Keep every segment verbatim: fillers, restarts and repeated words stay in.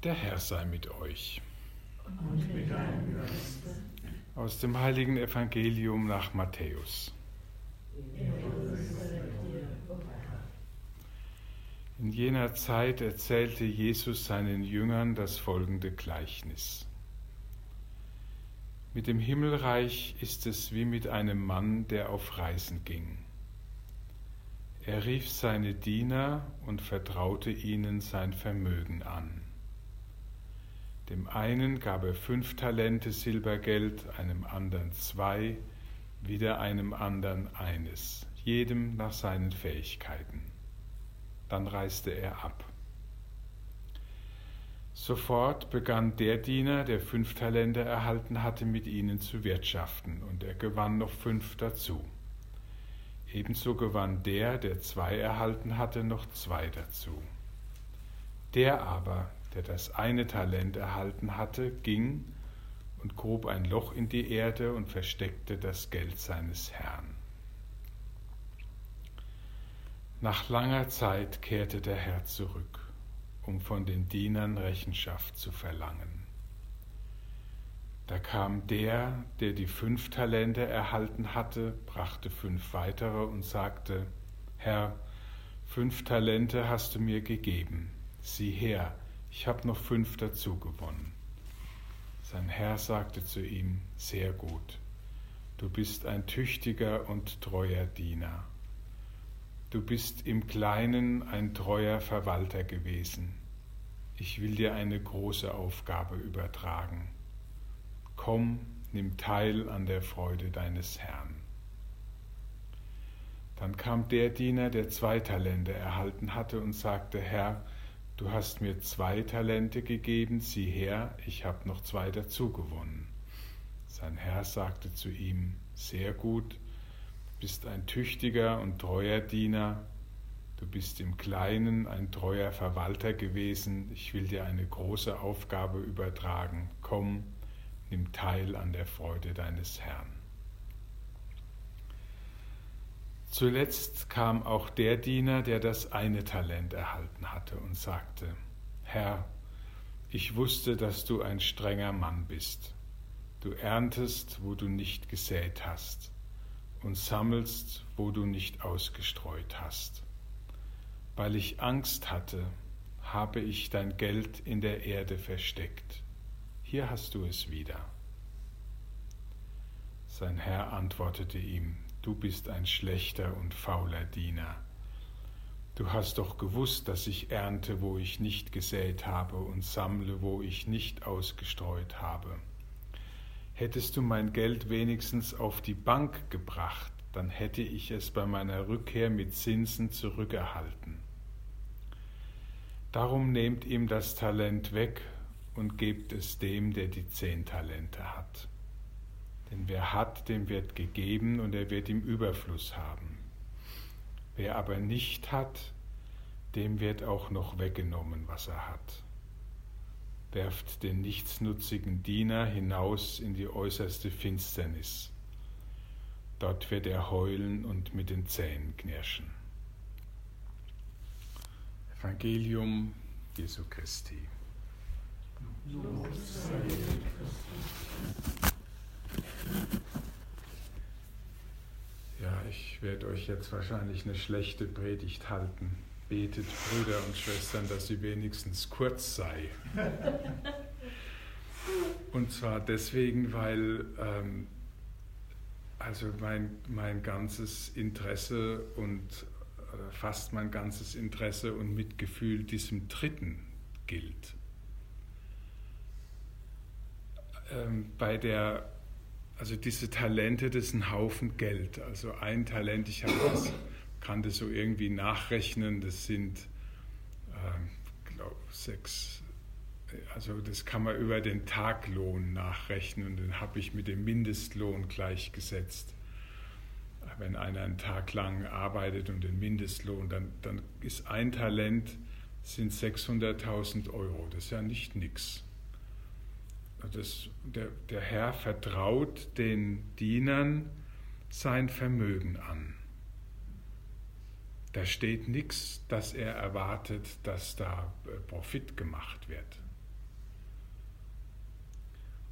Der Herr sei mit euch. Und mit deinem Geiste. Aus dem heiligen Evangelium nach Matthäus. In jener Zeit erzählte Jesus seinen Jüngern das folgende Gleichnis. Mit dem Himmelreich ist es wie mit einem Mann, der auf Reisen ging. Er rief seine Diener und vertraute ihnen sein Vermögen an. Dem einen gab er fünf Talente Silbergeld, einem anderen zwei, wieder einem anderen eines, jedem nach seinen Fähigkeiten. Dann reiste er ab. Sofort begann der Diener, der fünf Talente erhalten hatte, mit ihnen zu wirtschaften, und er gewann noch fünf dazu. Ebenso gewann der, der zwei erhalten hatte, noch zwei dazu. Der aber, der das eine Talent erhalten hatte, ging und grub ein Loch in die Erde und versteckte das Geld seines Herrn. Nach langer Zeit kehrte der Herr zurück, um von den Dienern Rechenschaft zu verlangen. Da kam der, der die fünf Talente erhalten hatte, brachte fünf weitere und sagte: Herr, fünf Talente hast du mir gegeben. Sieh her, ich habe noch fünf dazu gewonnen. Sein Herr sagte zu ihm: Sehr gut, du bist ein tüchtiger und treuer Diener. Du bist im Kleinen ein treuer Verwalter gewesen. Ich will dir eine große Aufgabe übertragen. Komm, nimm teil an der Freude deines Herrn. Dann kam der Diener, der zwei Talente erhalten hatte, und sagte: Herr, du hast mir zwei Talente gegeben, sieh her, ich habe noch zwei dazu gewonnen. Sein Herr sagte zu ihm: Sehr gut, du bist ein tüchtiger und treuer Diener, du bist im Kleinen ein treuer Verwalter gewesen, ich will dir eine große Aufgabe übertragen, komm, nimm teil an der Freude deines Herrn. Zuletzt kam auch der Diener, der das eine Talent erhalten hatte, und sagte: Herr, ich wusste, dass du ein strenger Mann bist. Du erntest, wo du nicht gesät hast, und sammelst, wo du nicht ausgestreut hast. Weil ich Angst hatte, habe ich dein Geld in der Erde versteckt. Hier hast du es wieder. Sein Herr antwortete ihm: Du bist ein schlechter und fauler Diener. Du hast doch gewusst, dass ich ernte, wo ich nicht gesät habe, und sammle, wo ich nicht ausgestreut habe. Hättest du mein Geld wenigstens auf die Bank gebracht, dann hätte ich es bei meiner Rückkehr mit Zinsen zurückerhalten. Darum nehmt ihm das Talent weg und gebt es dem, der die zehn Talente hat. Denn wer hat, dem wird gegeben und er wird im Überfluss haben. Wer aber nicht hat, dem wird auch noch weggenommen, was er hat. Werft den nichtsnutzigen Diener hinaus in die äußerste Finsternis. Dort wird er heulen und mit den Zähnen knirschen. Evangelium Jesu Christi. Lob sei dir, Christus. Ja, ich werde euch jetzt wahrscheinlich eine schlechte Predigt halten. Betet, Brüder und Schwestern, dass sie wenigstens kurz sei. Und zwar deswegen, weil ähm, also mein, mein ganzes Interesse und äh, fast mein ganzes Interesse und Mitgefühl diesem Dritten gilt. Ähm, bei der Also diese Talente, das ist ein Haufen Geld. Also ein Talent, ich habe das, kann das so irgendwie nachrechnen, das sind, äh, glaube sechs, also das kann man über den Taglohn nachrechnen und den habe ich mit dem Mindestlohn gleichgesetzt. Wenn einer einen Tag lang arbeitet und den Mindestlohn, dann, dann ist ein Talent, sind sechshunderttausend Euro. Das ist ja nicht nix. Das, der, der Herr vertraut den Dienern sein Vermögen an. Da steht nichts, dass er erwartet, dass da Profit gemacht wird.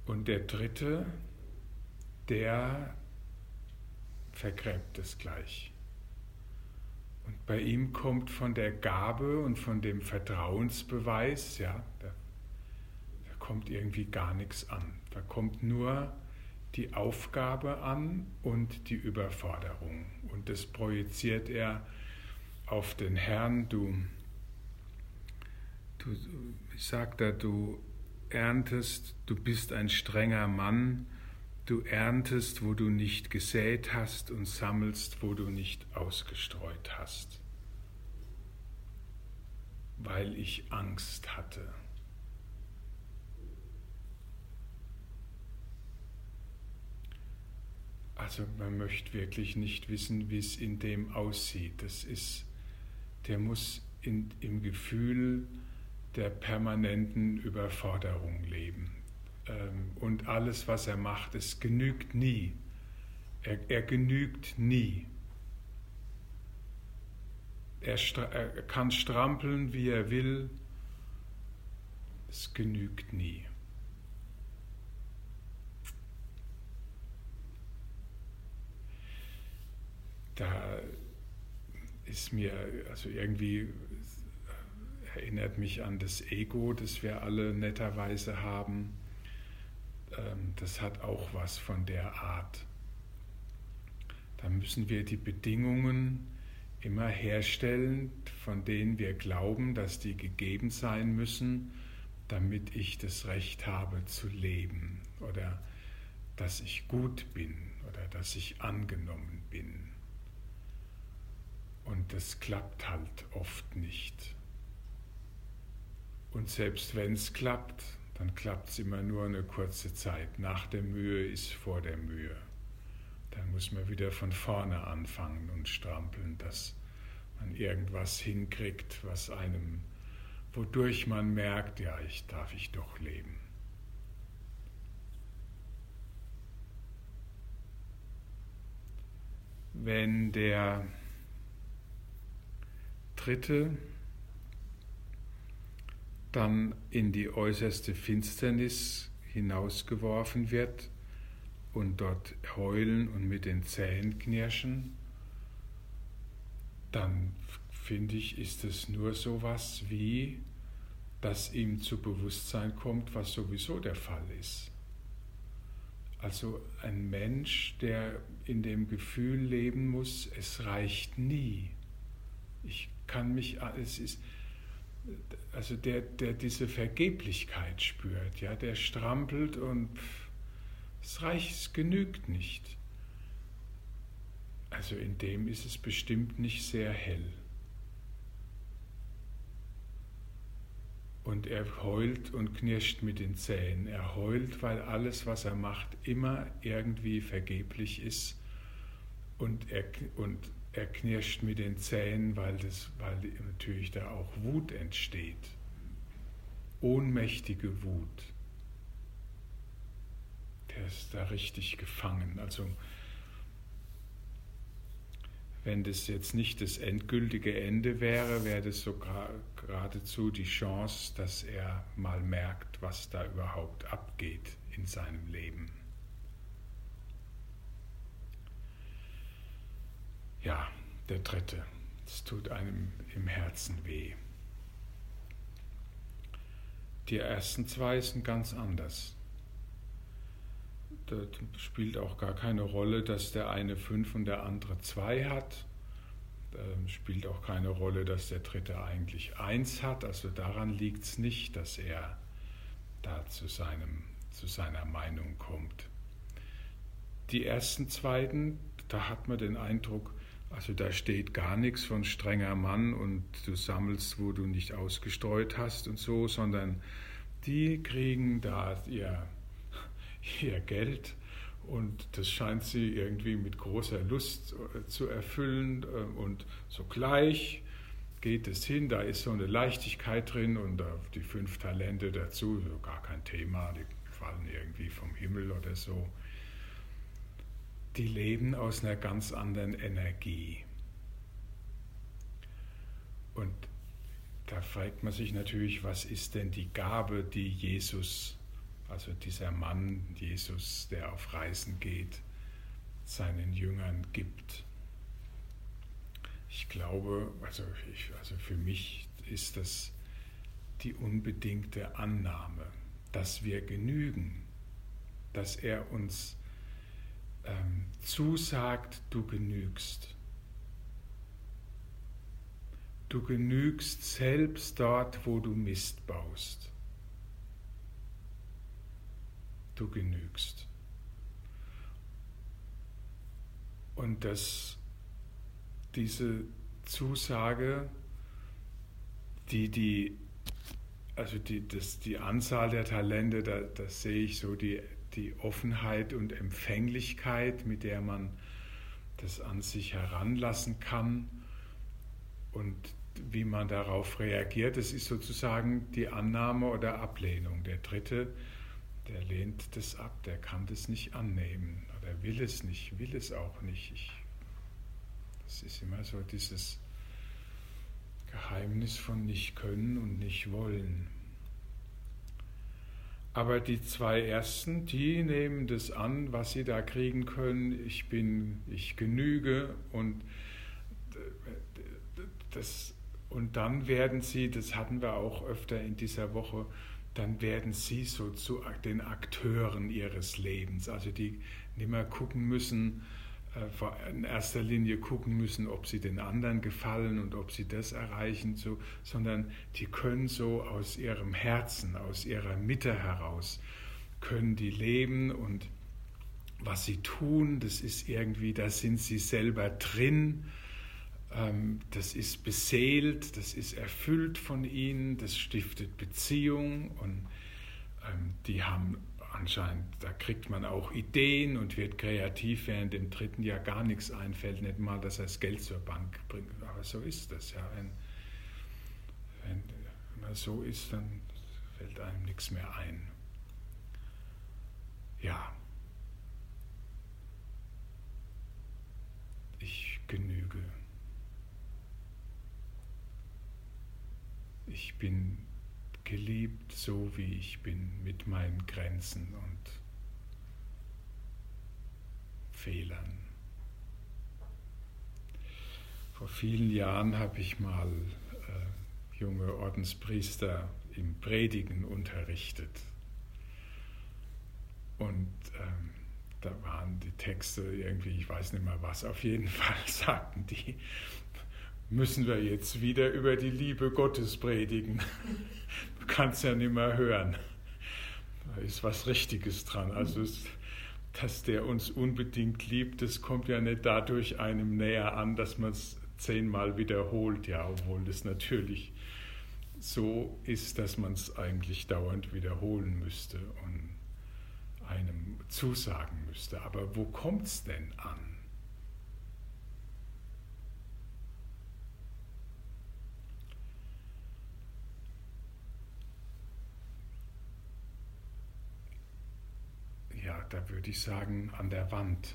Und der dritte, der vergräbt es gleich. Und bei ihm kommt von der Gabe und von dem Vertrauensbeweis, ja, da, da kommt irgendwie gar nichts an. Da kommt nur die Aufgabe an und die Überforderung. Und das projiziert er auf den Herrn. Du, du ich sag da, du erntest, du bist ein strenger Mann, du erntest, wo du nicht gesät hast und sammelst, wo du nicht ausgestreut hast, weil ich Angst hatte. Also man möchte wirklich nicht wissen, wie es in dem aussieht. Das ist, der muss in, im Gefühl der permanenten Überforderung leben. Und alles, was er macht, es genügt nie. Er, er genügt nie. Er, er kann strampeln, wie er will. Es genügt nie. Da ist mir, also irgendwie erinnert mich an das Ego, das wir alle netterweise haben. Das hat auch was von der Art. Da müssen wir die Bedingungen immer herstellen, von denen wir glauben, dass die gegeben sein müssen, damit ich das Recht habe zu leben oder dass ich gut bin oder dass ich angenommen bin. Und das klappt halt oft nicht. Und selbst wenn es klappt, dann klappt es immer nur eine kurze Zeit. Nach der Mühe ist vor der Mühe. Dann muss man wieder von vorne anfangen und strampeln, dass man irgendwas hinkriegt, was einem, wodurch man merkt, ja, ich darf ich doch leben. Wenn der Dritte dann in die äußerste Finsternis hinausgeworfen wird und dort heulen und mit den Zähnen knirschen, dann finde ich, ist es nur sowas wie, dass ihm zu Bewusstsein kommt, was sowieso der Fall ist. Also ein Mensch, der in dem Gefühl leben muss, es reicht nie. Ich kann mich, es ist, also der, der diese Vergeblichkeit spürt, ja, der strampelt und pff, es reicht, es genügt nicht. Also in dem ist es bestimmt nicht sehr hell. Und er heult und knirscht mit den Zähnen. Er heult, weil alles, was er macht, immer irgendwie vergeblich ist. Und er, und er knirscht mit den Zähnen, weil, das, weil natürlich da auch Wut entsteht. Ohnmächtige Wut. Der ist da richtig gefangen. Also wenn das jetzt nicht das endgültige Ende wäre, wäre das so gra- geradezu die Chance, dass er mal merkt, was da überhaupt abgeht in seinem Leben. Ja, der Dritte. Es tut einem im Herzen weh. Die ersten zwei sind ganz anders. Da spielt auch gar keine Rolle, dass der eine fünf und der andere zwei hat. Da spielt auch keine Rolle, dass der Dritte eigentlich eins hat. Also daran liegt es nicht, dass er da zu, seinem, zu seiner Meinung kommt. Die ersten Zweiten, da hat man den Eindruck, also da steht gar nichts von strenger Mann und du sammelst, wo du nicht ausgestreut hast und so, sondern die kriegen da ihr ihr Geld und das scheint sie irgendwie mit großer Lust zu erfüllen und sogleich geht es hin, da ist so eine Leichtigkeit drin und die fünf Talente dazu, so gar kein Thema, die fallen irgendwie vom Himmel oder so. Die leben aus einer ganz anderen Energie. Und da fragt man sich natürlich, was ist denn die Gabe, die Jesus also dieser Mann, Jesus, der auf Reisen geht, seinen Jüngern gibt. Ich glaube, also, ich, also für mich ist das die unbedingte Annahme, dass wir genügen, dass er uns ähm, zusagt, du genügst. Du genügst selbst dort, wo du Mist baust. Du genügst. Und dass diese Zusage, die die, also die, das, die Anzahl der Talente, da, das sehe ich so, die, die Offenheit und Empfänglichkeit, mit der man das an sich heranlassen kann und wie man darauf reagiert, das ist sozusagen die Annahme oder Ablehnung. Der Dritte, der lehnt das ab, der kann das nicht annehmen oder will es nicht, will es auch nicht. Ich, das ist immer so dieses Geheimnis von nicht können und nicht wollen. Aber die zwei Ersten, die nehmen das an, was sie da kriegen können. Ich bin, ich genüge und das, und dann werden sie, das hatten wir auch öfter in dieser Woche, dann werden sie so zu den Akteuren ihres Lebens, also die nicht mehr gucken müssen, in erster Linie gucken müssen, ob sie den anderen gefallen und ob sie das erreichen, so, sondern die können so aus ihrem Herzen, aus ihrer Mitte heraus, können die leben und was sie tun, das ist irgendwie, da sind sie selber drin, das ist beseelt, das ist erfüllt von ihnen, das stiftet Beziehung und die haben anscheinend, da kriegt man auch Ideen und wird kreativ, während dem Dritten ja gar nichts einfällt, nicht mal, dass er das Geld zur Bank bringt. Aber so ist das, ja. Wenn, wenn, wenn man so ist, dann fällt einem nichts mehr ein. Ja. Ich genüge. Ich bin geliebt, so wie ich bin, mit meinen Grenzen und Fehlern. Vor vielen Jahren habe ich mal äh, junge Ordenspriester im Predigen unterrichtet. Und ähm, da waren die Texte irgendwie, ich weiß nicht mehr was, auf jeden Fall sagten die, müssen wir jetzt wieder über die Liebe Gottes predigen. Du kannst ja nicht mehr hören. Da ist was Richtiges dran. Also, es, dass der uns unbedingt liebt, das kommt ja nicht dadurch einem näher an, dass man es zehnmal wiederholt. Ja, obwohl das natürlich so ist, dass man es eigentlich dauernd wiederholen müsste und einem zusagen müsste. Aber wo kommt es denn an? Ja, da würde ich sagen, an der Wand.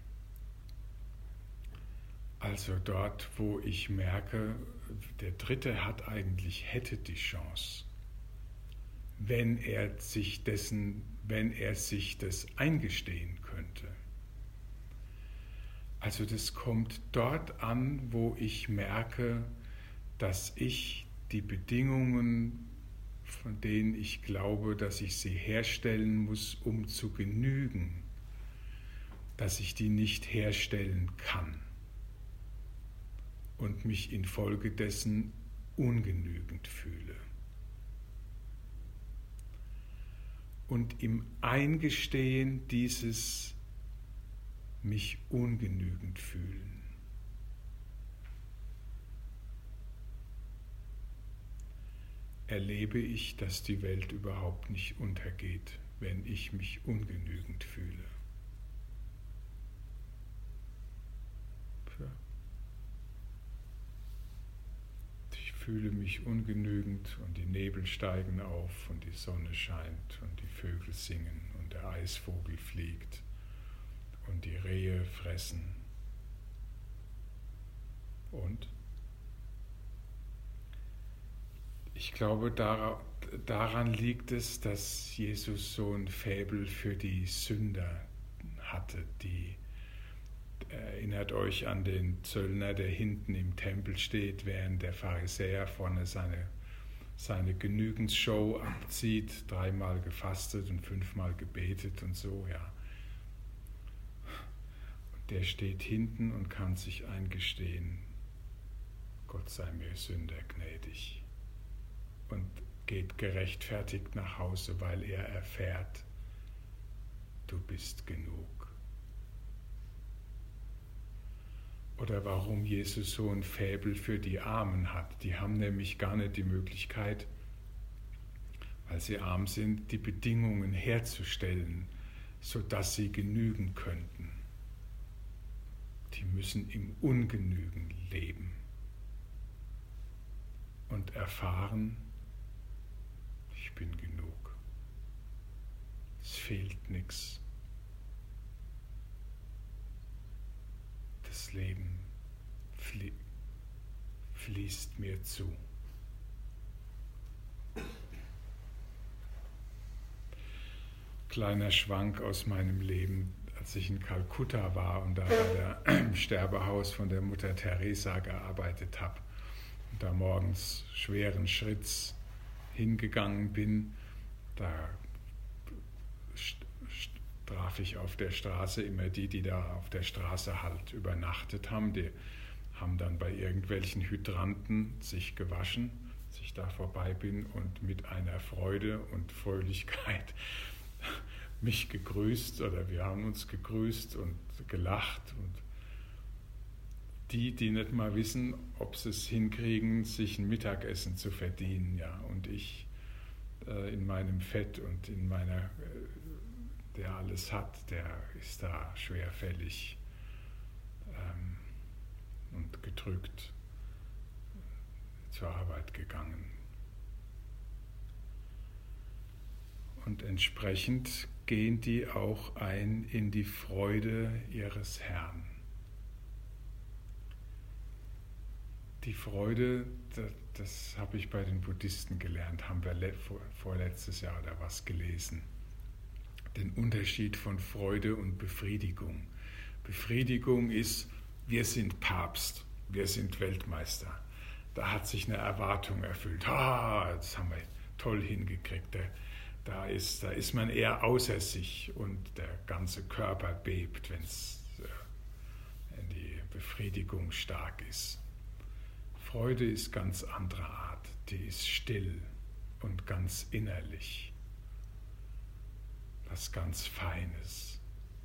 Also dort, wo ich merke, der Dritte hat eigentlich, hätte die Chance, wenn er sich dessen, wenn er sich das eingestehen könnte. Also das kommt dort an, wo ich merke, dass ich die Bedingungen, von denen ich glaube, dass ich sie herstellen muss, um zu genügen, dass ich die nicht herstellen kann und mich infolgedessen ungenügend fühle. Und im Eingestehen dieses mich ungenügend fühlen, erlebe ich, dass die Welt überhaupt nicht untergeht, wenn ich mich ungenügend fühle. Ich fühle mich ungenügend und die Nebel steigen auf und die Sonne scheint und die Vögel singen und der Eisvogel fliegt und die Rehe fressen. Und Ich glaube, daran liegt es, dass Jesus so ein Faible für die Sünder hatte. Die, erinnert euch an den Zöllner, der hinten im Tempel steht, während der Pharisäer vorne seine, seine Genügensshow abzieht, dreimal gefastet und fünfmal gebetet und so, ja. Und der steht hinten und kann sich eingestehen, Gott sei mir Sünder gnädig. Und geht gerechtfertigt nach Hause, weil er erfährt, du bist genug. Oder warum Jesus so ein Faible für die Armen hat. Die haben nämlich gar nicht die Möglichkeit, weil sie arm sind, die Bedingungen herzustellen, sodass sie genügen könnten. Die müssen im Ungenügen leben und erfahren, ich bin genug. Es fehlt nichts. Das Leben flie- fließt mir zu. Kleiner Schwank aus meinem Leben, als ich in Kalkutta war und da bei der Sterbehaus von der Mutter Teresa gearbeitet habe und da morgens schweren Schritts hingegangen bin, da traf ich auf der Straße immer die, die da auf der Straße halt übernachtet haben. Die haben dann bei irgendwelchen Hydranten sich gewaschen, als ich da vorbei bin und mit einer Freude und Fröhlichkeit mich gegrüßt oder wir haben uns gegrüßt und gelacht. Und die, die nicht mal wissen, ob sie es hinkriegen, sich ein Mittagessen zu verdienen, ja, und ich äh, in meinem Fett und in meiner, äh, der alles hat, der ist da schwerfällig ähm, und gedrückt zur Arbeit gegangen. Und entsprechend gehen die auch ein in die Freude ihres Herrn. Die Freude, das, das habe ich bei den Buddhisten gelernt, haben wir le- vor, vorletztes Jahr oder was gelesen. Den Unterschied von Freude und Befriedigung. Befriedigung ist, wir sind Papst, wir sind Weltmeister. Da hat sich eine Erwartung erfüllt. Ah, das haben wir toll hingekriegt. Da, da, ist, da ist man eher außer sich und der ganze Körper bebt, wenn's, wenn die Befriedigung stark ist. Freude ist ganz anderer Art. Die ist still und ganz innerlich. Was ganz Feines.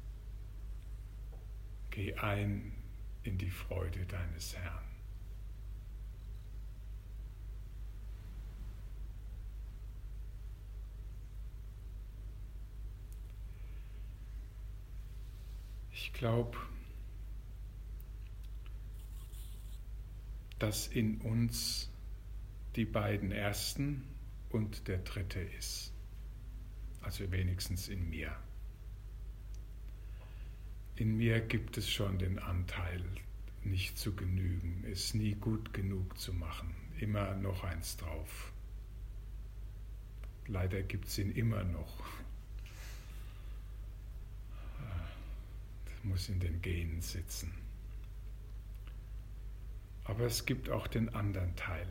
Geh ein in die Freude deines Herrn. Ich glaube, dass in uns die beiden ersten und der dritte ist. Also wenigstens in mir. In mir gibt es schon den Anteil, nicht zu genügen, es nie gut genug zu machen, immer noch eins drauf. Leider gibt es ihn immer noch. Das muss in den Genen sitzen. Aber es gibt auch den anderen Teil.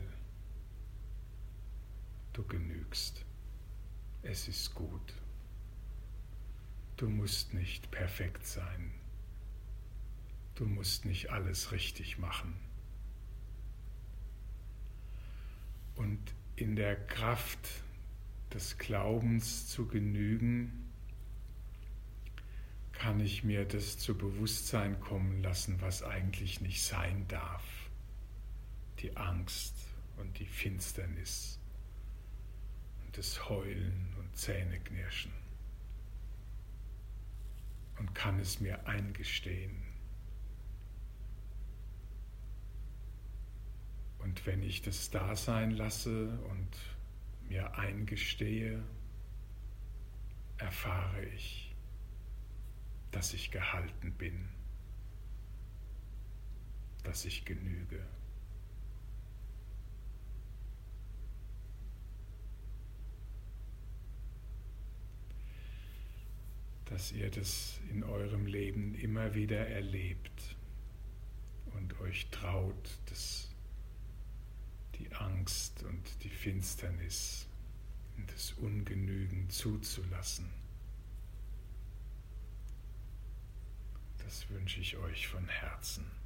Du genügst. Es ist gut. Du musst nicht perfekt sein. Du musst nicht alles richtig machen. Und in der Kraft des Glaubens zu genügen, kann ich mir das zu Bewusstsein kommen lassen, was eigentlich nicht sein darf. Die Angst und die Finsternis. Das Heulen und Zähneknirschen und kann es mir eingestehen. Und wenn ich das da sein lasse und mir eingestehe, erfahre ich, dass ich gehalten bin, dass ich genüge. dass ihr das in eurem Leben immer wieder erlebt und euch traut, das, die Angst und die Finsternis und das Ungenügen zuzulassen. Das wünsche ich euch von Herzen.